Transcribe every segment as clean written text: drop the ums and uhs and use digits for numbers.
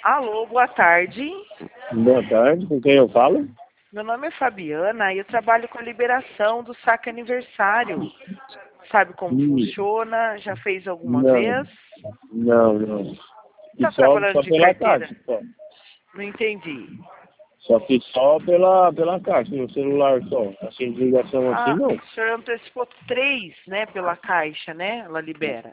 Alô, boa tarde. Boa tarde, com quem eu falo? Meu nome é Fabiana e eu trabalho com a liberação do saque aniversário. Sabe como Ih, funciona? Já fez alguma não, vez? não. E Está só trabalhando de pela carteira? caixa, só. Não entendi. Só que só pela caixa, no celular só. Assim, de ligação assim, Ah, não. o senhor antecipou 3, né, pela Caixa, né? Ela libera.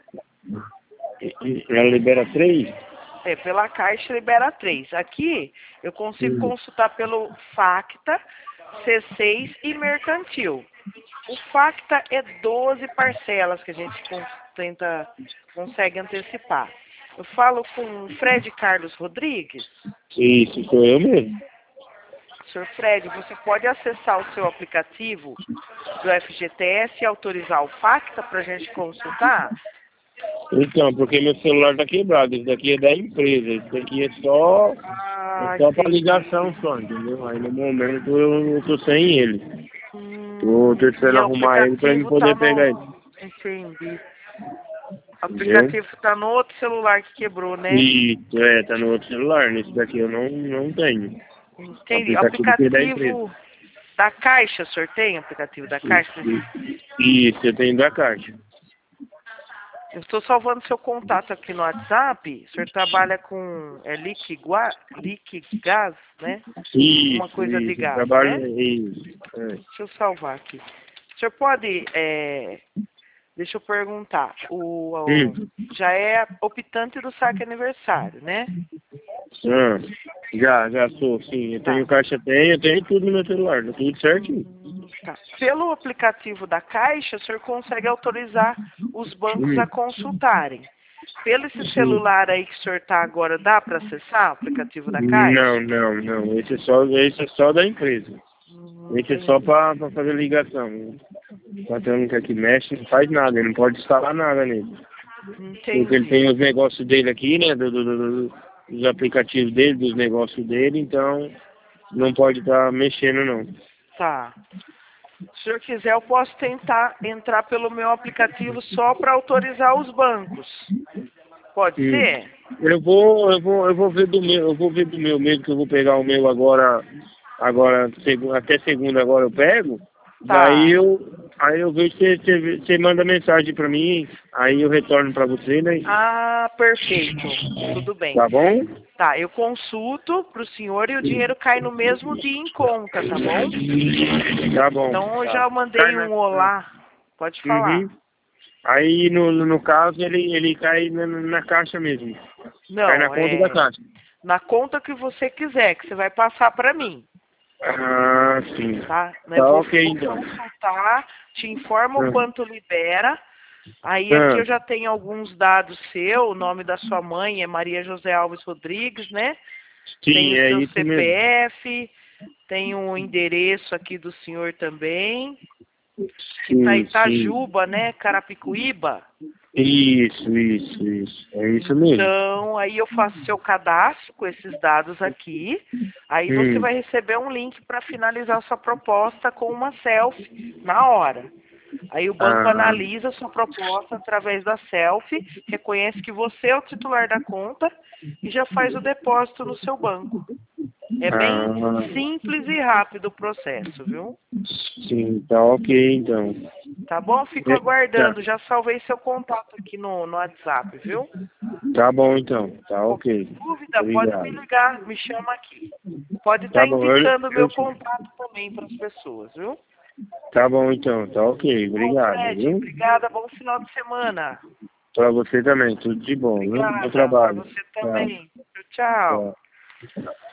Ela libera 3? É, pela Caixa libera 3. Aqui eu consigo Sim. consultar pelo Facta, C6 e Mercantil. O Facta é 12 parcelas que a gente consegue antecipar. Eu falo com o Fred Carlos Rodrigues. Isso, sou eu mesmo. Senhor Fred, você pode acessar o seu aplicativo do FGTS e autorizar o Facta para a gente consultar? Então, porque meu celular tá quebrado, esse daqui é da empresa, esse daqui é Ah, só pra entendi. ligação só, entendeu? Aí no momento eu tô sem ele. Tô esperando E o arrumar ele pra ele aplicativo tá poder no... pegar ele. Entendi. O Entendeu? aplicativo tá no outro celular que quebrou, né? E tá no outro celular, nesse daqui eu não tenho. O Entendi. O aplicativo que é da empresa. aplicativo da Caixa, o senhor tem o aplicativo da Caixa? Isso, eu tenho da caixa. Eu estou salvando seu contato aqui no WhatsApp. O senhor trabalha com Liquigás, né? Uma coisa de Isso, gás, trabalho, né? isso. Deixa eu salvar aqui. O senhor pode, deixa eu perguntar, Hum. já é optante do saque aniversário, né? Ah, já sou, sim. Eu Tá. tenho caixa, eu tenho tudo no meu celular, tá tudo certinho. Tá. Pelo aplicativo da Caixa, o senhor consegue autorizar os bancos a Hum. consultarem. Pelo esse Sim. celular aí que o senhor está agora, dá para acessar o aplicativo da Não, Caixa? não. Esse é só da empresa. Esse é só Entendi. pra fazer ligação. O patrão que mexe não faz nada, ele não pode instalar nada nele. Porque ele tem Entendi. os negócios dele aqui, né? Dos aplicativos dele, dos negócios dele, então não pode estar mexendo não. Tá. Se o senhor quiser, eu posso tentar entrar pelo meu aplicativo só para autorizar os bancos. Pode Hum. ser? Eu vou ver do meu mesmo, que eu vou pegar o meu até segunda agora eu pego. Tá. Aí eu vejo se você manda mensagem pra mim, aí eu retorno pra você, né? Ah, perfeito. Tudo bem. Tá bom? Tá, eu consulto para o senhor e o dinheiro cai no mesmo dia em conta, tá bom? Tá bom. Então eu Tá. já Cai mandei na. um olá. Pode falar. Uhum. Aí no caso ele cai na caixa mesmo. Cai na Não, conta da caixa. na conta que você quiser, que você vai passar para mim, Ah, sim. tá? Eu Tá vou, ok vou então. consultar, te informo o quanto libera. Aí aqui Ah, eu já tenho alguns dados seu, o nome da sua mãe é Maria José Alves Rodrigues, né? Tem sim, o é seu isso mesmo. CPF, tem o endereço aqui do senhor também, que está em Sim. Itajuba, né? Carapicuíba. Isso. É isso mesmo. Então, aí eu faço seu cadastro com esses dados aqui. Aí você Hum. vai receber um link para finalizar sua proposta com uma selfie na hora. Aí o banco Ah, analisa a sua proposta através da selfie, reconhece que você é o titular da conta e já faz o depósito no seu banco. É bem ah, simples e rápido o processo, viu? sim, tá ok então. Tá bom? Fico Tá. aguardando. Já salvei seu contato aqui no WhatsApp, viu? Tá bom então, tá Qualquer ok. dúvida, pode me Obrigado. ligar, me chama aqui. Pode estar Tá bom, indicando o meu contato também para as pessoas, viu? tá bom então, tá ok. Bom, Obrigado, Fred, viu? obrigada. Bom final de semana. Pra você também, tudo de bom, viu? Bom Obrigada. Para trabalho. você Tchau, também. Tchau. tchau.